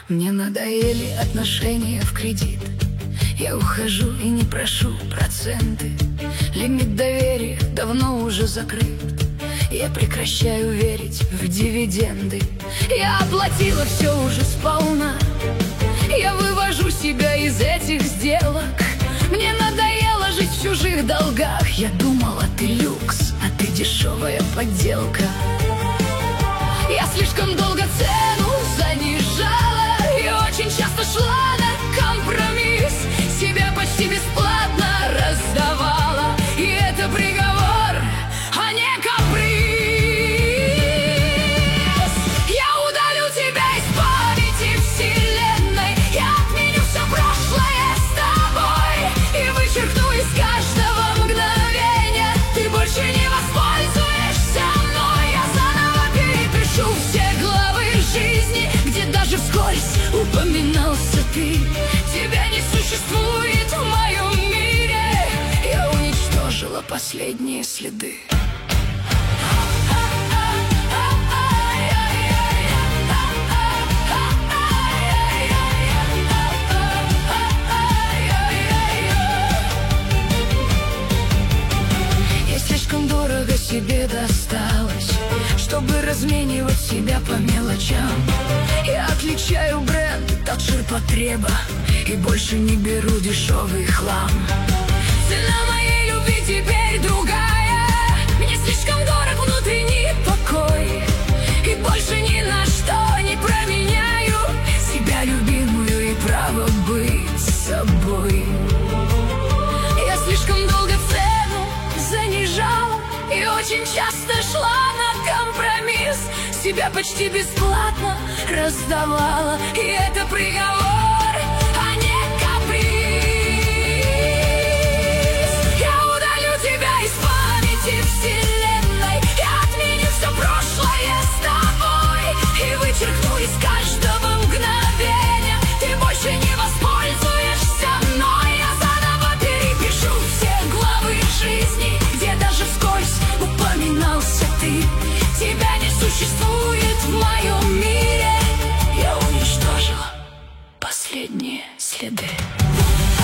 Мне надоели отношения в кредит. Я ухожу и не прошу проценты. Лимит доверия давно уже закрыт. Я прекращаю верить в дивиденды. Я оплатила все уже сполна. Я вывожу себя из этих сделок. Мне надоело жить в чужих долгах. Я думала, ты люкс, а ты дешевая подделка. Я слишком долго цену занижала и очень часто шла на компромисс. Себя почти бесплатно раздавала, и это приговор, а не каприз. Я удалю тебя из памяти вселенной. Я отменю все прошлое с тобой и вычеркну из каждого мгновения. Ты больше не воспользуешься мной. Я заново перепишу все главы жизни, где даже вскользь упоминался ты. Тебя не существует в моем мире. Я уничтожила последние следы. Я слишком дорого себе досталась, чтобы разменивать себя по мелочам. Я отличаю бренд от ширпотреба и больше не беру дешевый хлам. Цена моей любви теперь другая. Мне слишком дорог внутренний покой, и больше ни на что не променяю себя любимую и право быть собой. Я слишком долго цену занижала и очень часто шла на компромисс. Себя почти бесплатно раздавала, и это приговор, а не каприз. Я удалю тебя из памяти вселенной. Я отменю все прошлое с тобой и вычеркну из каждого мгновения. Ты больше не воспользуешься мной. Я заново перепишу все главы жизни, где даже вскользь упоминался ты. Тебя не существует в моем мире. Я уничтожила последние следы.